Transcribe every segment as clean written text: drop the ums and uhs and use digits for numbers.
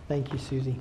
Thank you, Susie.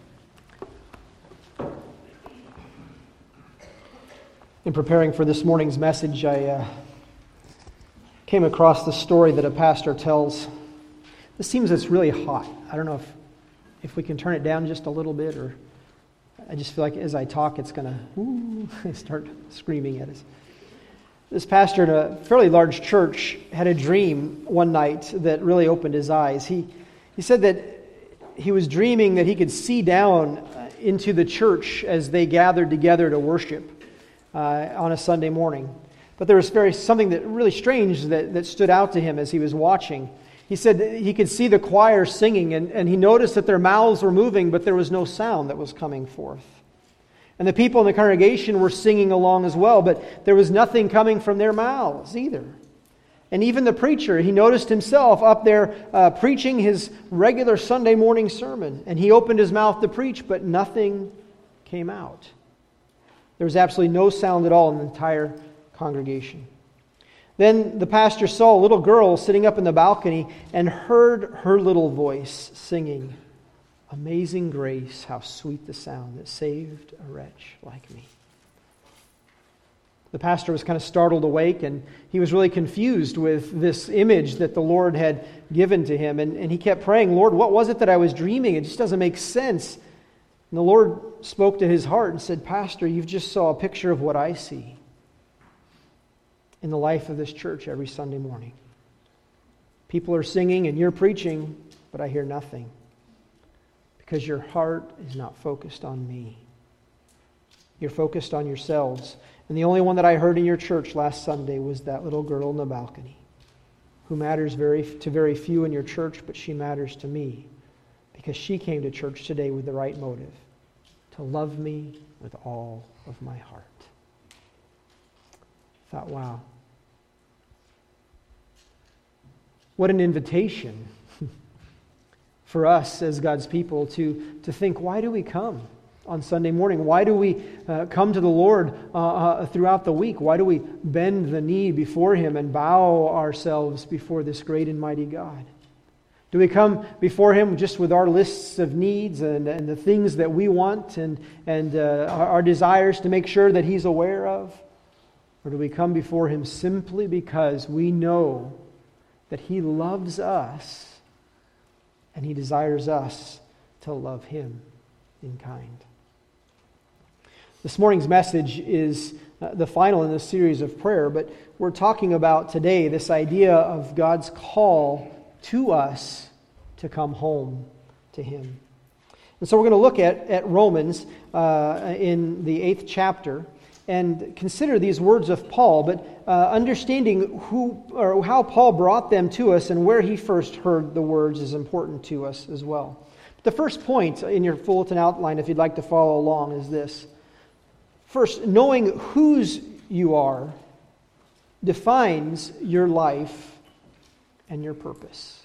In preparing for this morning's message, I came across the story that a pastor tells. This seems it's really hot. I don't know if we can turn it down just a little bit, or I just feel like as I talk, it's going to start screaming at us. This pastor in a fairly large church had a dream one night that really opened his eyes. He said that he was dreaming that he could see down into the church as they gathered together to worship on a Sunday morning. But there was something that really strange that stood out to him as he was watching. He said that he could see the choir singing, and he noticed that their mouths were moving, but there was no sound that was coming forth. And the people in the congregation were singing along as well, but there was nothing coming from their mouths either. And even the preacher, he noticed himself up there preaching his regular Sunday morning sermon, and he opened his mouth to preach, but nothing came out. There was absolutely no sound at all in the entire congregation. Then the pastor saw a little girl sitting up in the balcony and heard her little voice singing, "Amazing grace, how sweet the sound that saved a wretch like me." The pastor was kind of startled awake, and he was really confused with this image that the Lord had given to him. And he kept praying, "Lord, what was it that I was dreaming? It just doesn't make sense." And the Lord spoke to his heart and said, "Pastor, you've just saw a picture of what I see in the life of this church every Sunday morning. People are singing and you're preaching, but I hear nothing because your heart is not focused on me. You're focused on yourselves. And the only one that I heard in your church last Sunday was that little girl in the balcony who matters to very few in your church, but she matters to me because she came to church today with the right motive, to love me with all of my heart." I thought, wow. What an invitation for us as God's people to think, why do we come on Sunday morning? Why do we come to the Lord throughout the week? Why do we bend the knee before Him and bow ourselves before this great and mighty God? Do we come before Him just with our lists of needs and the things that we want and our desires to make sure that He's aware of? Or do we come before Him simply because we know that He loves us and He desires us to love Him in kind? This morning's message is the final in this series of prayer, but we're talking about today this idea of God's call to us to come home to Him. And so we're going to look at Romans in the 8th chapter and consider these words of Paul, but understanding who or how Paul brought them to us and where he first heard the words is important to us as well. The first point in your bulletin outline, if you'd like to follow along, is this. First, knowing whose you are defines your life and your purpose.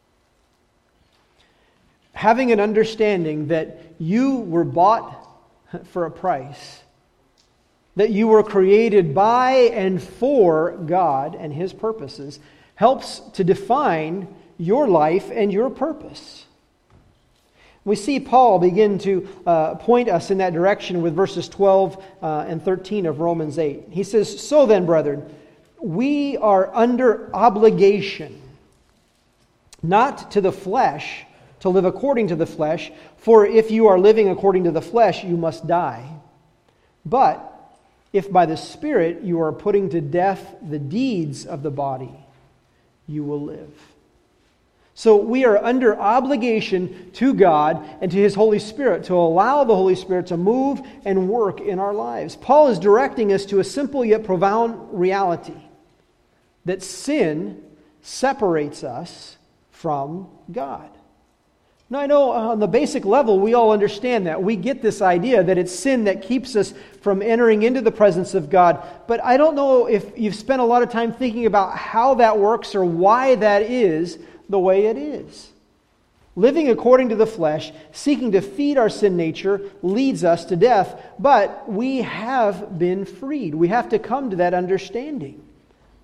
Having an understanding that you were bought for a price, that you were created by and for God and His purposes, helps to define your life and your purpose. We see Paul begin to point us in that direction with verses 12 and 13 of Romans 8. He says, "So then, brethren, we are under obligation, not to the flesh, to live according to the flesh, for if you are living according to the flesh, you must die. But if by the Spirit you are putting to death the deeds of the body, you will live." So we are under obligation to God and to His Holy Spirit to allow the Holy Spirit to move and work in our lives. Paul is directing us to a simple yet profound reality, that sin separates us from God. Now, I know on the basic level we all understand that. We get this idea that it's sin that keeps us from entering into the presence of God. But I don't know if you've spent a lot of time thinking about how that works or why that is the way it is. Living according to the flesh, seeking to feed our sin nature, leads us to death. But we have been freed. We have to come to that understanding.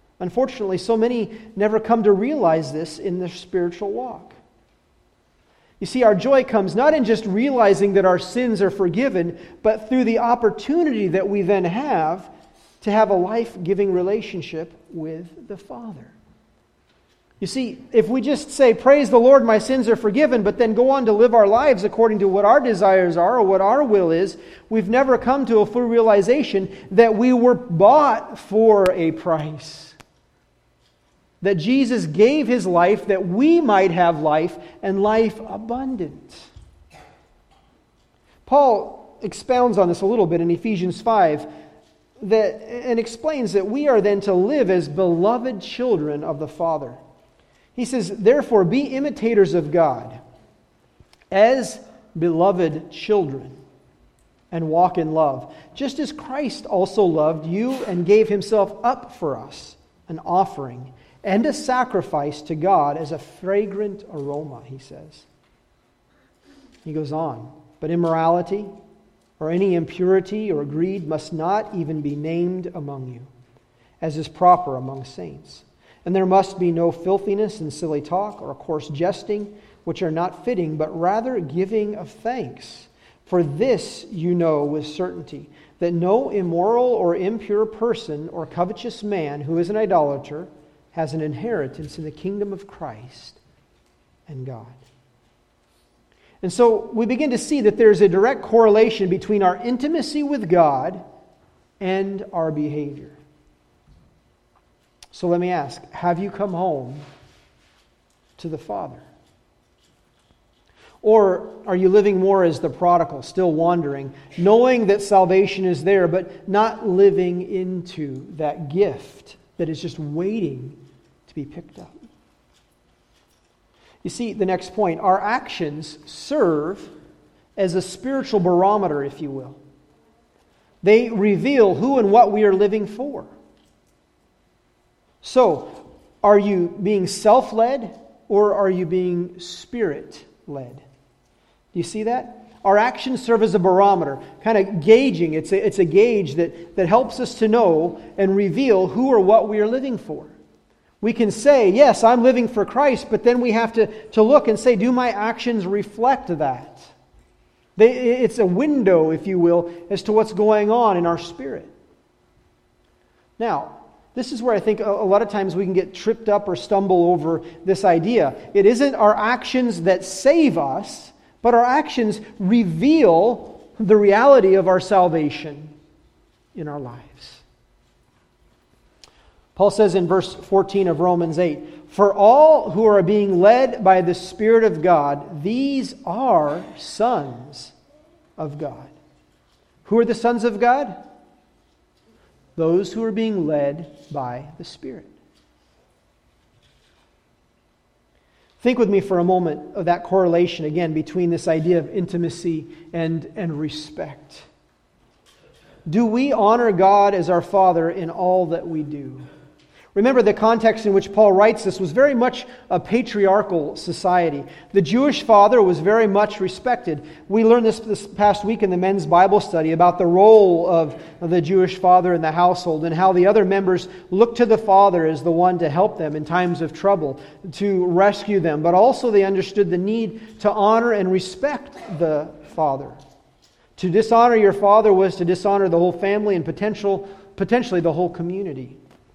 Unfortunately, so many never come to realize this in their spiritual walk. You see, our joy comes not in just realizing that our sins are forgiven, but through the opportunity that we then have to have a life-giving relationship with the Father. You see, if we just say, praise the Lord, my sins are forgiven, but then go on to live our lives according to what our desires are or what our will is, we've never come to a full realization that we were bought for a price. That Jesus gave His life that we might have life and life abundant. Paul expounds on this a little bit in Ephesians 5 and explains that we are then to live as beloved children of the Father. He says, therefore, be imitators of God as beloved children and walk in love, just as Christ also loved you and gave Himself up for us, an offering and a sacrifice to God as a fragrant aroma, he says. He goes on, but immorality or any impurity or greed must not even be named among you, as is proper among saints. And there must be no filthiness and silly talk or coarse jesting, which are not fitting, but rather giving of thanks. For this you know with certainty, that no immoral or impure person or covetous man who is an idolater has an inheritance in the kingdom of Christ and God. And so we begin to see that there's a direct correlation between our intimacy with God and our behavior. So let me ask, have you come home to the Father? Or are you living more as the prodigal, still wandering, knowing that salvation is there, but not living into that gift that is just waiting to be picked up? You see, the next point, our actions serve as a spiritual barometer, if you will. They reveal who and what we are living for. So, are you being self-led or are you being Spirit-led? Do you see that? Our actions serve as a barometer, kind of gauging. It's a gauge that helps us to know and reveal who or what we are living for. We can say, yes, I'm living for Christ, but then we have to look and say, do my actions reflect that? It's a window, if you will, as to what's going on in our spirit. Now, this is where I think a lot of times we can get tripped up or stumble over this idea. It isn't our actions that save us, but our actions reveal the reality of our salvation in our lives. Paul says in verse 14 of Romans 8, "For all who are being led by the Spirit of God, these are sons of God." Who are the sons of God? Those who are being led by the Spirit. Think with me for a moment of that correlation again between this idea of intimacy and respect. Do we honor God as our Father in all that we do? Remember, the context in which Paul writes this was very much a patriarchal society. The Jewish father was very much respected. We learned this past week in the men's Bible study about the role of the Jewish father in the household and how the other members looked to the father as the one to help them in times of trouble, to rescue them. But also they understood the need to honor and respect the father. To dishonor your father was to dishonor the whole family and potentially the whole community.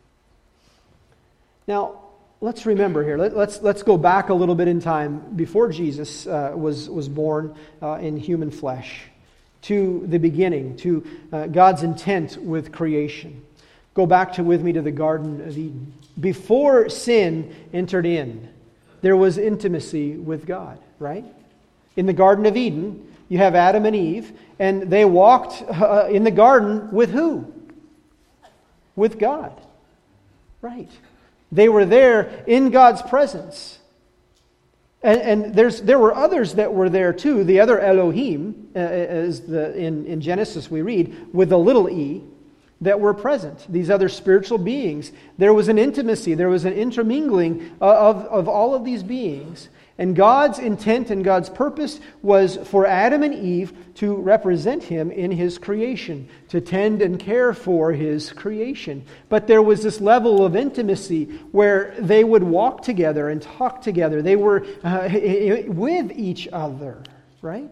Now, let's remember here. Let's go back a little bit in time before Jesus was born in human flesh, to the beginning, to God's intent with creation. Go back with me to the Garden of Eden. Before sin entered in, there was intimacy with God, right? In the Garden of Eden, you have Adam and Eve, and they walked in the garden with who? With God, right? They were there in God's presence. And there were others that were there too. The other Elohim, in Genesis we read, with a little e, that were present. These other spiritual beings. There was an intimacy, there was an intermingling of all of these beings. And God's intent and God's purpose was for Adam and Eve to represent Him in His creation, to tend and care for His creation. But there was this level of intimacy where they would walk together and talk together. They were with each other, right?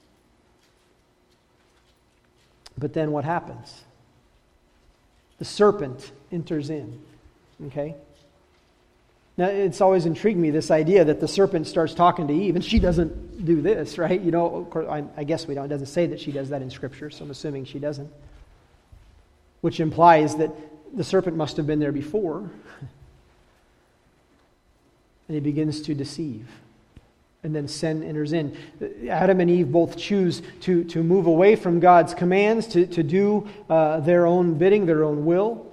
But then what happens? The serpent enters in, okay? Now, it's always intrigued me, this idea that the serpent starts talking to Eve, and she doesn't do this, right? You know, of course, I guess we don't. It doesn't say that she does that in Scripture, so I'm assuming she doesn't. Which implies that the serpent must have been there before. And he begins to deceive. And then sin enters in. Adam and Eve both choose to move away from God's commands, to do their own bidding, their own will.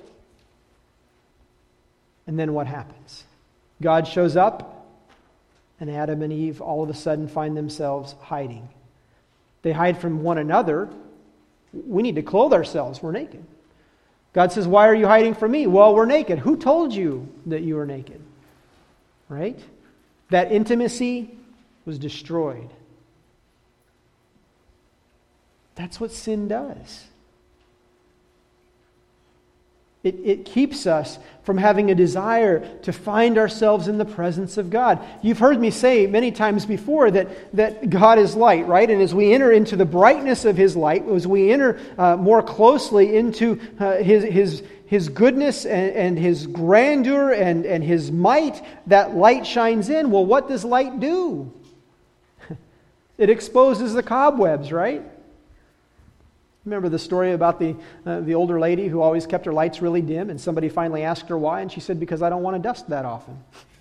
And then what happens? God shows up, and Adam and Eve all of a sudden find themselves hiding. They hide from one another. We need to clothe ourselves. We're naked. God says, why are you hiding from me? Well, we're naked. Who told you that you were naked? Right? That intimacy was destroyed. That's what sin does. It keeps us from having a desire to find ourselves in the presence of God. You've heard me say many times before that God is light, right? And as we enter into the brightness of His light, as we enter more closely into His goodness and His grandeur and His might, that light shines in. Well, what does light do? It exposes the cobwebs, right? Remember the story about the older lady who always kept her lights really dim, and somebody finally asked her why, and she said, because I don't want to dust that often.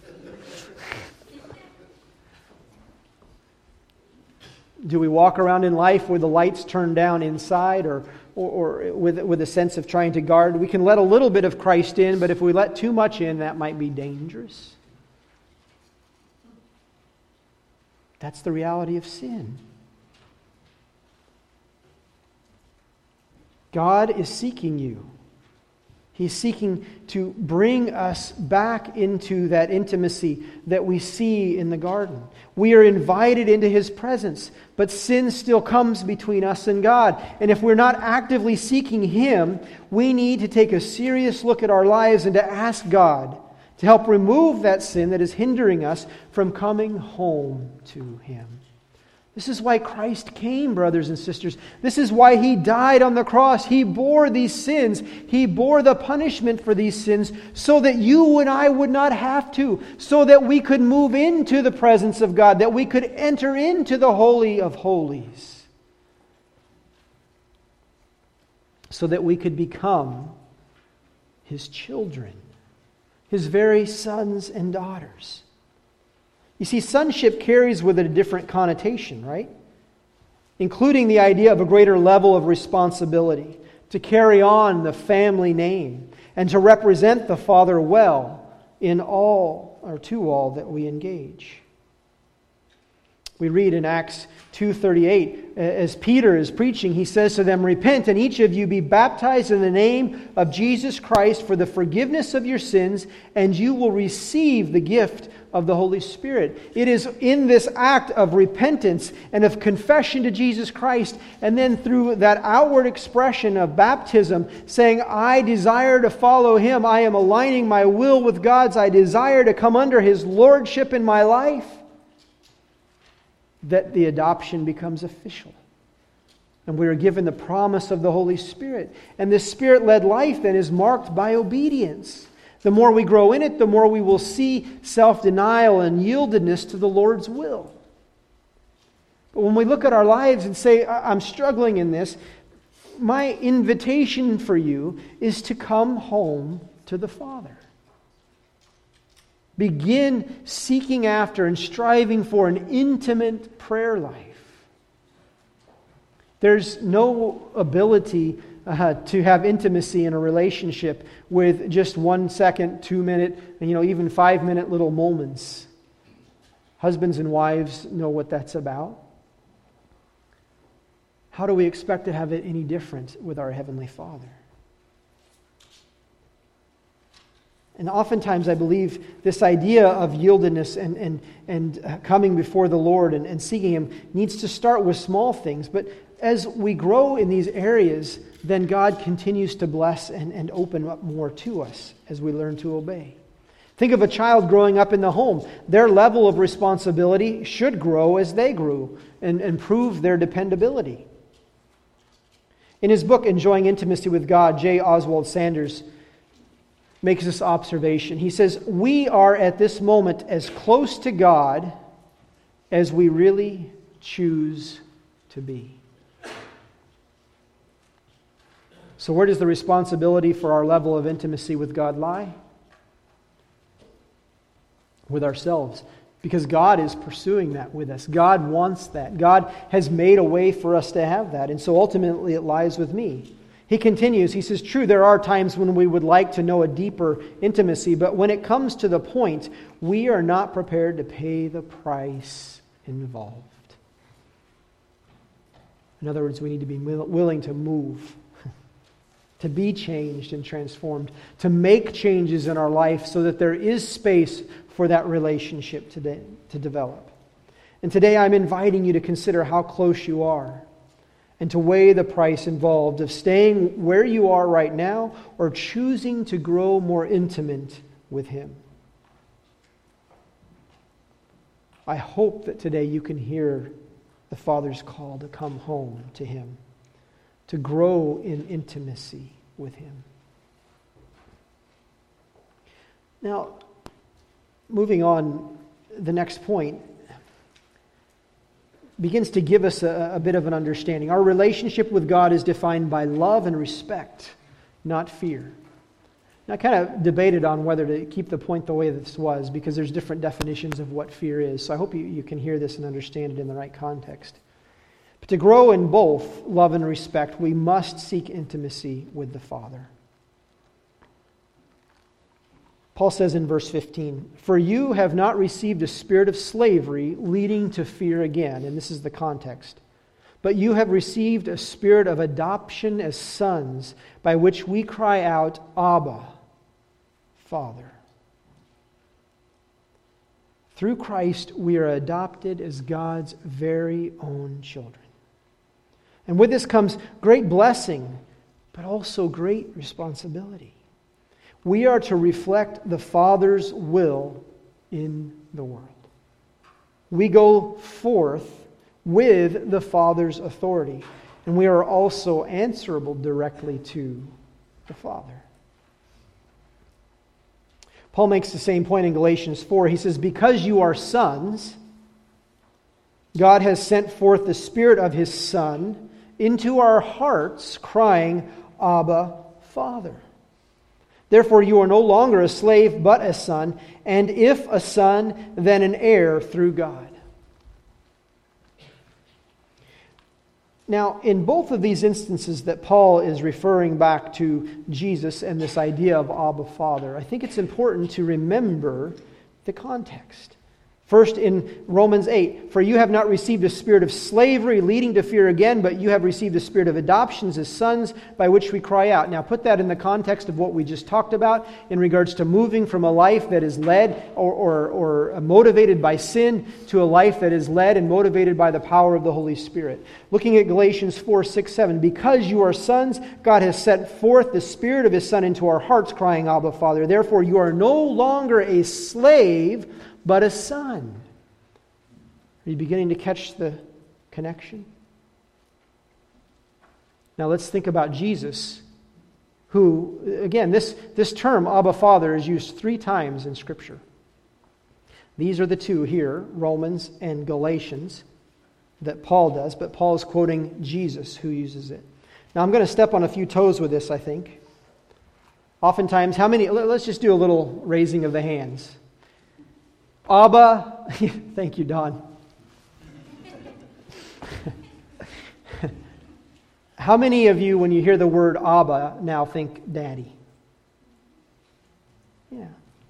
Do we walk around in life with the lights turned down inside, or with a sense of trying to guard? We can let a little bit of Christ in, but if we let too much in, that might be dangerous. That's the reality of sin. God is seeking you. He's seeking to bring us back into that intimacy that we see in the garden. We are invited into His presence, but sin still comes between us and God. And if we're not actively seeking Him, we need to take a serious look at our lives and to ask God to help remove that sin that is hindering us from coming home to Him. This is why Christ came, brothers and sisters. This is why He died on the cross. He bore these sins. He bore the punishment for these sins so that you and I would not have to, so that we could move into the presence of God, that we could enter into the Holy of Holies, so that we could become His children, His very sons and daughters. You see, sonship carries with it a different connotation, right? Including the idea of a greater level of responsibility, to carry on the family name, and to represent the Father well in all, or to all, that we engage. We read in Acts 2:38, as Peter is preaching, he says to them, repent and each of you be baptized in the name of Jesus Christ for the forgiveness of your sins, and you will receive the gift of the Holy Spirit. It is in this act of repentance and of confession to Jesus Christ, and then through that outward expression of baptism, saying, I desire to follow Him, I am aligning my will with God's, I desire to come under His lordship in my life, that the adoption becomes official. And we are given the promise of the Holy Spirit. And this Spirit-led life then is marked by obedience. The more we grow in it, the more we will see self-denial and yieldedness to the Lord's will. But when we look at our lives and say, I'm struggling in this, my invitation for you is to come home to the Father. Begin seeking after and striving for an intimate prayer life. There's no ability to have intimacy in a relationship with just 1 second, 2 minute, and even 5 minute little moments. Husbands and wives know what that's about. How do we expect to have it any different with our Heavenly Father? And oftentimes I believe this idea of yieldedness and coming before the Lord and seeking Him needs to start with small things. But as we grow in these areas, then God continues to bless and open up more to us as we learn to obey. Think of a child growing up in the home. Their level of responsibility should grow as they grew and improve their dependability. In his book, Enjoying Intimacy with God, J. Oswald Sanders makes this observation. He says, "We are at this moment as close to God as we really choose to be." So where does the responsibility for our level of intimacy with God lie? With ourselves. Because God is pursuing that with us. God wants that. God has made a way for us to have that. And so ultimately it lies with me. He continues, he says, "True, there are times when we would like to know a deeper intimacy, but when it comes to the point, we are not prepared to pay the price involved." In other words, we need to be willing to move, to be changed and transformed, to make changes in our life so that there is space for that relationship to develop. And today I'm inviting you to consider how close you are and to weigh the price involved of staying where you are right now or choosing to grow more intimate with Him. I hope that today you can hear the Father's call to come home to Him, to grow in intimacy with Him. Now, moving on, the next point begins to give us a bit of an understanding. Our relationship with God is defined by love and respect, not fear. Now, I kind of debated on whether to keep the point the way this was because there's different definitions of what fear is. So I hope you can hear this and understand it in the right context. But to grow in both love and respect, we must seek intimacy with the Father. Paul says in verse 15, "For you have not received a spirit of slavery leading to fear again," and this is the context, "but you have received a spirit of adoption as sons, by which we cry out, Abba, Father." Through Christ, we are adopted as God's very own children. And with this comes great blessing, but also great responsibility. We are to reflect the Father's will in the world. We go forth with the Father's authority, and we are also answerable directly to the Father. Paul makes the same point in Galatians 4. He says, "Because you are sons, God has sent forth the Spirit of His Son into our hearts, crying, Abba, Father. Therefore you are no longer a slave, but a son, and if a son, then an heir through God." Now, in both of these instances that Paul is referring back to Jesus and this idea of Abba, Father, I think it's important to remember the context. First, in Romans 8, "For you have not received a spirit of slavery leading to fear again, but you have received a spirit of adoptions as sons, by which we cry out." Now, put that in the context of what we just talked about in regards to moving from a life that is led or motivated by sin to a life that is led and motivated by the power of the Holy Spirit. Looking at Galatians 4, 6, 7, "Because you are sons, God has sent forth the Spirit of His Son into our hearts, crying, Abba, Father. Therefore you are no longer a slave, but a son." Are you beginning to catch the connection? Now let's think about Jesus, who, again, this term, Abba, Father, is used 3 times in Scripture. These are the two here, Romans and Galatians, that Paul does, but Paul is quoting Jesus who uses it. Now I'm going to step on a few toes with this, I think. Oftentimes, let's just do a little raising of the hands. Abba, thank you, Don. How many of you, when you hear the word Abba, now think Daddy? Yeah.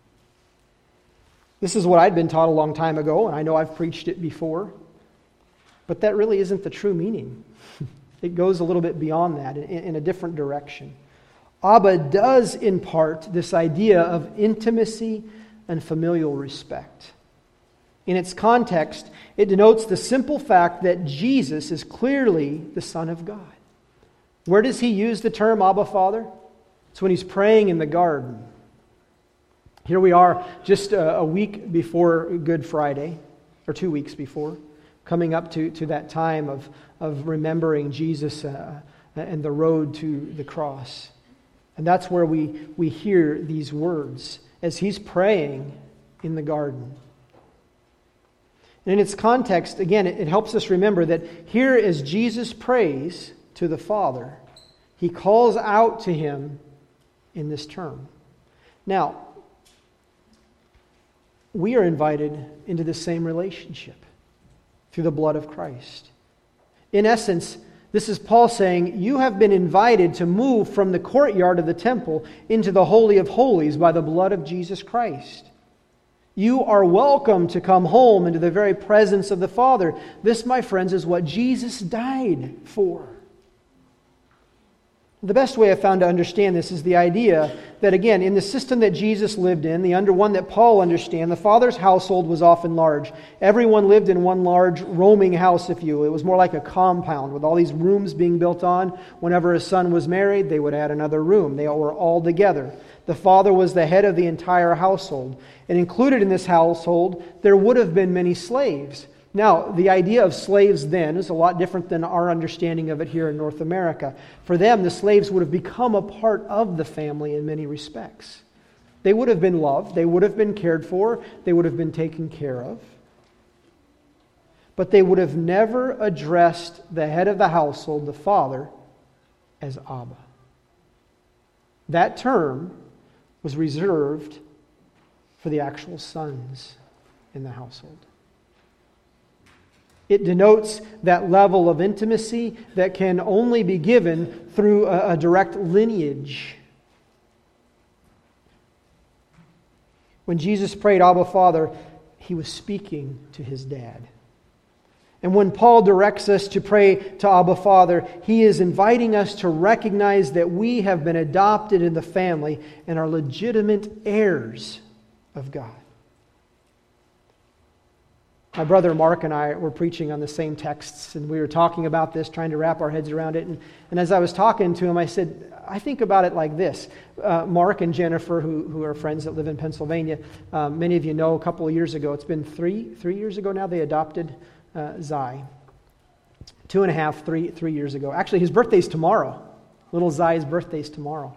This is what I'd been taught a long time ago, and I know I've preached it before, but that really isn't the true meaning. It goes a little bit beyond that, in a different direction. Abba does impart this idea of intimacy and familial respect. In its context, it denotes the simple fact that Jesus is clearly the Son of God. Where does he use the term Abba Father? It's when he's praying in the garden. Here we are just a week before Good Friday, or 2 weeks before, coming up to that time of remembering Jesus and the road to the cross. And that's where we hear these words as he's praying in the garden. And in its context, again, it helps us remember that here as Jesus prays to the Father, he calls out to him in this term. Now, we are invited into the same relationship through the blood of Christ. In essence, this is Paul saying, you have been invited to move from the courtyard of the temple into the Holy of Holies by the blood of Jesus Christ. You are welcome to come home into the very presence of the Father. This, my friends, is what Jesus died for. The best way I've found to understand this is the idea that, again, in the system that Jesus lived in, the one that Paul understands, the Father's household was often large. Everyone lived in one large roaming house, if you will. It was more like a compound with all these rooms being built on. Whenever a son was married, they would add another room. They were all together. The father was the head of the entire household. And included in this household, there would have been many slaves. Now, the idea of slaves then is a lot different than our understanding of it here in North America. For them, the slaves would have become a part of the family in many respects. They would have been loved, they would have been cared for, they would have been taken care of. But they would have never addressed the head of the household, the father, as Abba. That term was reserved for the actual sons in the household. It denotes that level of intimacy that can only be given through a direct lineage. When Jesus prayed, Abba, Father, he was speaking to his dad. And when Paul directs us to pray to Abba, Father, he is inviting us to recognize that we have been adopted in the family and are legitimate heirs of God. My brother Mark and I were preaching on the same texts, and we were talking about this, trying to wrap our heads around it. And as I was talking to him, I said, I think about it like this. Mark and Jennifer, who are friends that live in Pennsylvania, many of you know a couple of years ago, it's been three years ago now, they adopted Zai. 2.5, 3 years ago. Actually, his birthday's tomorrow. Little Zai's birthday's tomorrow.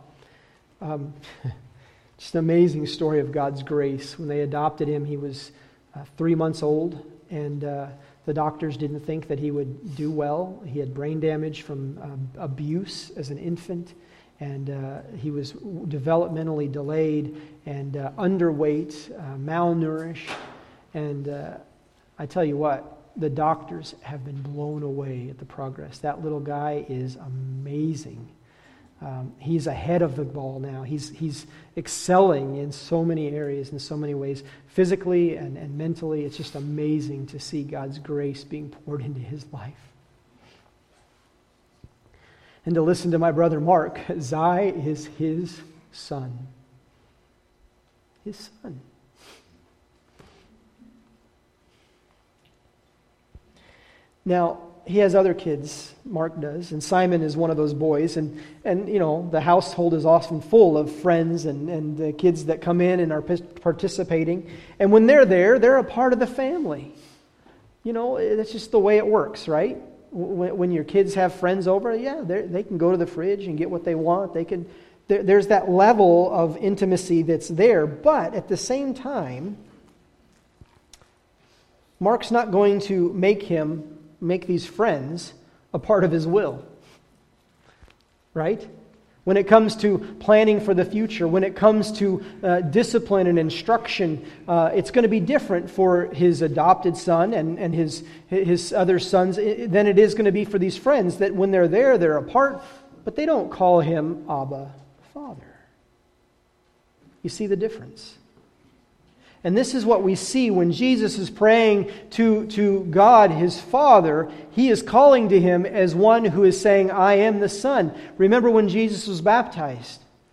Just an amazing story of God's grace. When they adopted him, he was 3 months old, and the doctors didn't think that he would do well. He had brain damage from abuse as an infant, and he was developmentally delayed and underweight, malnourished. And I tell you what, the doctors have been blown away at the progress. That little guy is amazing. He's ahead of the ball now. He's excelling in so many areas, in so many ways, physically and mentally. It's just amazing to see God's grace being poured into his life. And to listen to my brother Mark, Zai is his son. His son. Now, he has other kids, Mark does, and Simon is one of those boys. And you know, the household is often full of friends and kids that come in and are participating. And when they're there, they're a part of the family. You know, that's just the way it works, right? When your kids have friends over, yeah, they can go to the fridge and get what they want. There's that level of intimacy that's there. But at the same time, Mark's not going to make these friends a part of his will. Right? When it comes to planning for the future, when it comes to discipline and instruction, it's going to be different for his adopted son and his other sons than it is going to be for these friends that when they're there, they're apart, but they don't call him Abba, Father. You see the difference? And this is what we see when Jesus is praying to God, his Father. He is calling to him as one who is saying, I am the Son. Remember when Jesus was baptized?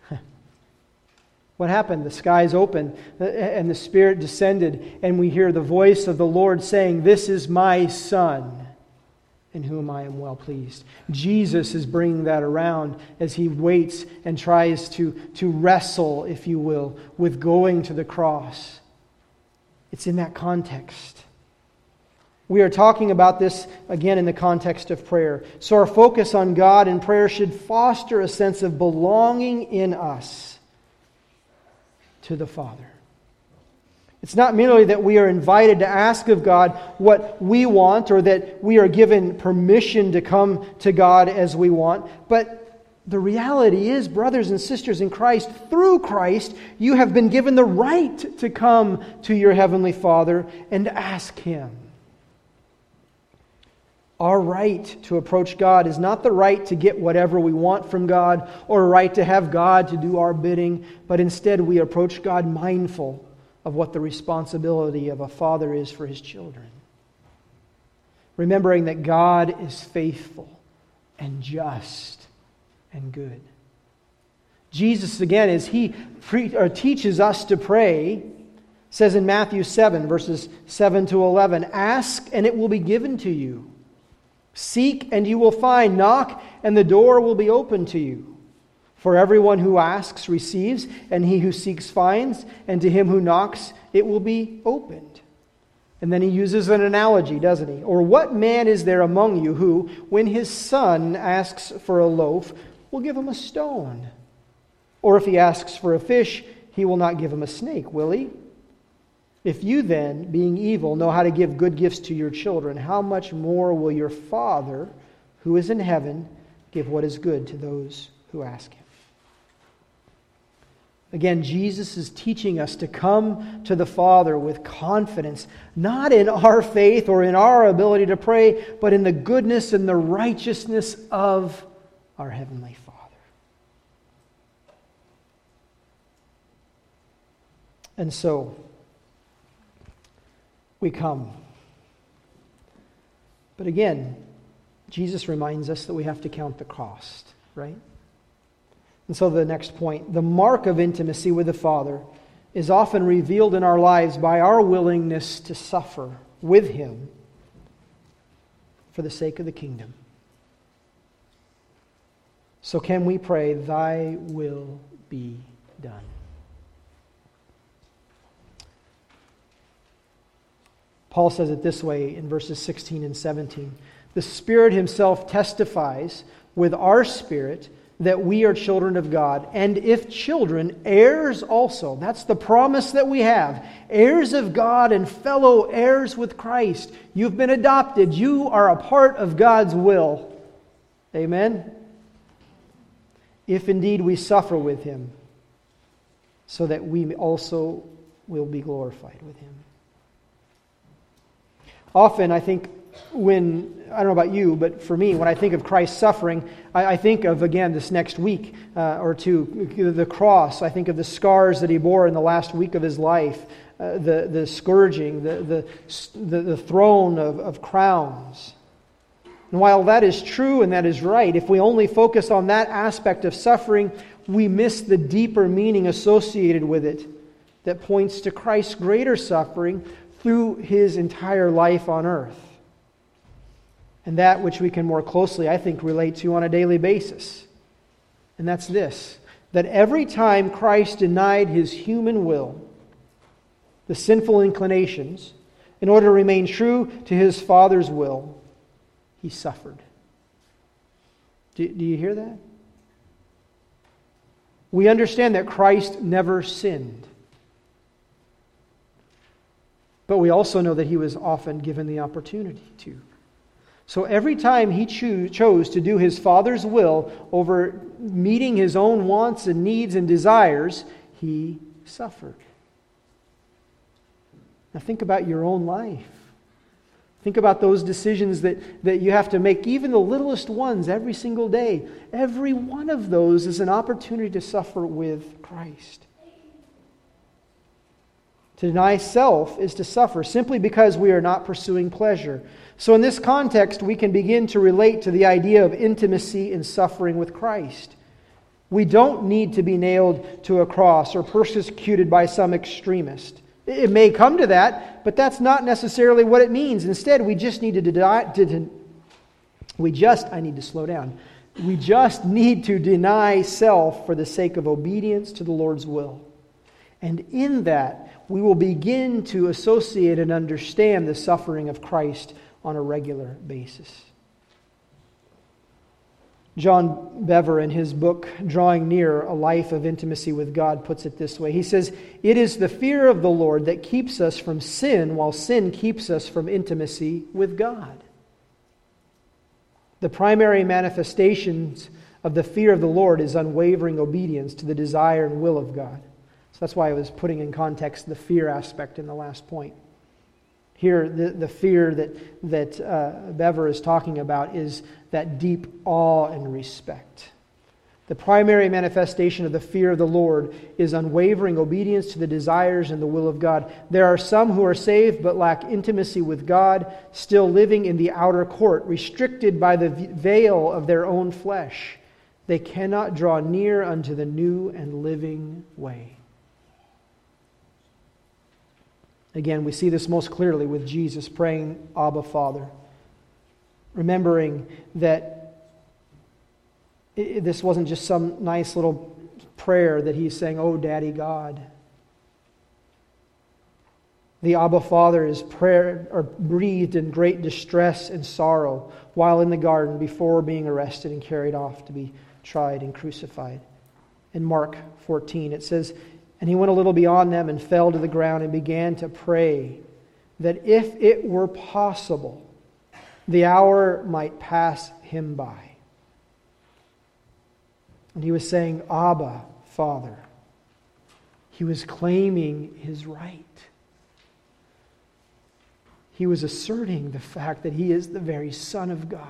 What happened? The skies opened and the Spirit descended, and we hear the voice of the Lord saying, "This is my Son, in whom I am well pleased." Jesus is bringing that around as He waits and tries to wrestle, if you will, with going to the cross. It's in that context. We are talking about this, again, in the context of prayer. So our focus on God and prayer should foster a sense of belonging in us to the Father. It's not merely that we are invited to ask of God what we want, or that we are given permission to come to God as we want, but the reality is, brothers and sisters in Christ, through Christ, you have been given the right to come to your Heavenly Father and ask Him. Our right to approach God is not the right to get whatever we want from God, or a right to have God to do our bidding, but instead we approach God mindful of what the responsibility of a father is for his children. Remembering that God is faithful and just and good. Jesus, again, as He teaches us to pray, says in Matthew 7, verses 7 to 11, "Ask, and it will be given to you. Seek, and you will find. Knock, and the door will be opened to you. For everyone who asks receives, and he who seeks finds, and to him who knocks it will be opened." And then He uses an analogy, doesn't He? "Or what man is there among you who, when his son asks for a loaf, will give him a stone? Or if he asks for a fish, he will not give him a snake, will he? If you then, being evil, know how to give good gifts to your children, how much more will your Father, who is in heaven, give what is good to those who ask Him?" Again, Jesus is teaching us to come to the Father with confidence, not in our faith or in our ability to pray, but in the goodness and the righteousness of our Heavenly Father. And so, we come. But again, Jesus reminds us that we have to count the cost, right? And so the next point, the mark of intimacy with the Father is often revealed in our lives by our willingness to suffer with Him for the sake of the kingdom. So can we pray, "Thy will be done"? Paul says it this way in verses 16 and 17. "The Spirit Himself testifies with our spirit that we are children of God, and if children, heirs also." That's the promise that we have. Heirs of God and fellow heirs with Christ. You've been adopted. You are a part of God's will. Amen? "If indeed we suffer with Him, so that we also will be glorified with Him." Often, I think, I don't know about you, but for me, when I think of Christ's suffering, I think of, again, this next week or two, the cross. I think of the scars that He bore in the last week of His life, the scourging, the throne of crowns. And while that is true and that is right, if we only focus on that aspect of suffering, we miss the deeper meaning associated with it that points to Christ's greater suffering through His entire life on earth. And that which we can more closely, I think, relate to on a daily basis. And that's this, that every time Christ denied His human will, the sinful inclinations, in order to remain true to His Father's will, He suffered. Do you hear that? We understand that Christ never sinned. But we also know that He was often given the opportunity to. So every time He chose to do His Father's will over meeting His own wants and needs and desires, He suffered. Now think about your own life. Think about those decisions that you have to make, even the littlest ones every single day. Every one of those is an opportunity to suffer with Christ. To deny self is to suffer simply because we are not pursuing pleasure. So in this context, we can begin to relate to the idea of intimacy and suffering with Christ. We don't need to be nailed to a cross or persecuted by some extremist. It may come to that, but that's not necessarily what it means. Instead, we just need to I need to slow down. We just need to deny self for the sake of obedience to the Lord's will. And in that, we will begin to associate and understand the suffering of Christ on a regular basis. John Bever, in his book, Drawing Near, A Life of Intimacy with God, puts it this way. He says, "It is the fear of the Lord that keeps us from sin, while sin keeps us from intimacy with God." The primary manifestations of the fear of the Lord is unwavering obedience to the desire and will of God. So that's why I was putting in context the fear aspect in the last point. Here, the fear that Bever is talking about is that deep awe and respect. The primary manifestation of the fear of the Lord is unwavering obedience to the desires and the will of God. There are some who are saved but lack intimacy with God, still living in the outer court, restricted by the veil of their own flesh. They cannot draw near unto the new and living way. Again, we see this most clearly with Jesus praying, Abba, Father. Remembering that this wasn't just some nice little prayer that he's saying, "Oh, Daddy God." The Abba Father is prayer or breathed in great distress and sorrow while in the garden before being arrested and carried off to be tried and crucified. In Mark 14, it says, "And he went a little beyond them and fell to the ground and began to pray that if it were possible, the hour might pass him by." And he was saying, Abba, Father. He was claiming his right. He was asserting the fact that he is the very Son of God.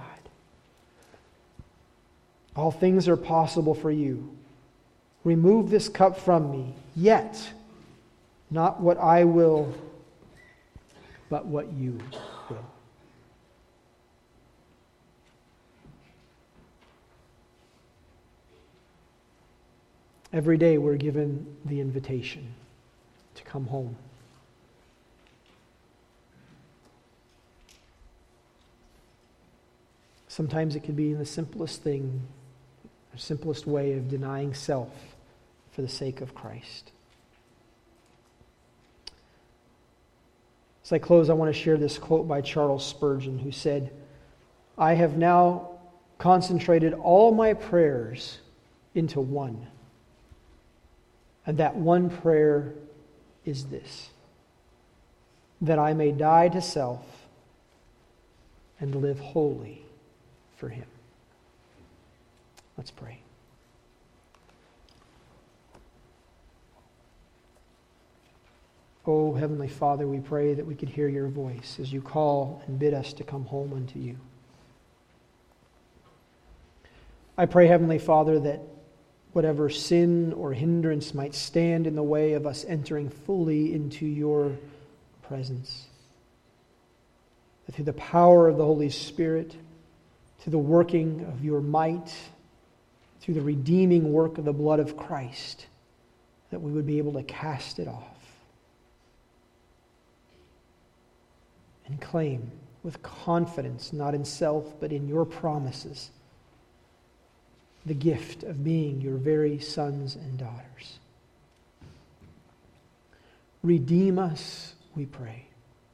All things are possible for you. Remove this cup from me, yet not what I will, but what you will. Every day we're given the invitation to come home. Sometimes it can be in the simplest thing, the simplest way of denying self for the sake of Christ. As I close, I want to share this quote by Charles Spurgeon, who said, "I have now concentrated all my prayers into one. And that one prayer is this: that I may die to self and live wholly for Him." Let's pray. Oh, Heavenly Father, we pray that we could hear your voice as you call and bid us to come home unto you. I pray, Heavenly Father, that whatever sin or hindrance might stand in the way of us entering fully into your presence, that through the power of the Holy Spirit, through the working of your might, through the redeeming work of the blood of Christ, that we would be able to cast it off and claim with confidence, not in self, but in your promises, the gift of being your very sons and daughters. Redeem us, we pray,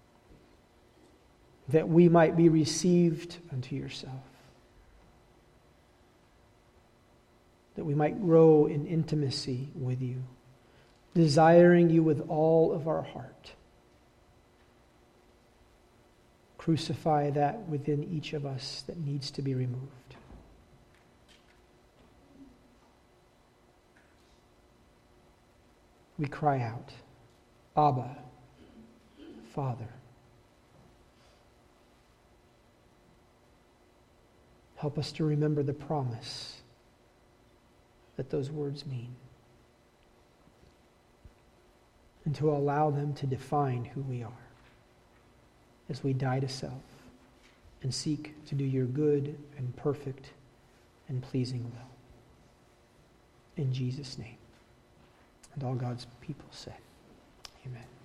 that we might be received unto yourself, that we might grow in intimacy with you, desiring you with all of our heart. Crucify that within each of us that needs to be removed. We cry out, Abba, Father. Help us to remember the promise that those words mean, and to allow them to define who we are as we die to self and seek to do your good and perfect and pleasing will. In Jesus' name. And all God's people said, amen.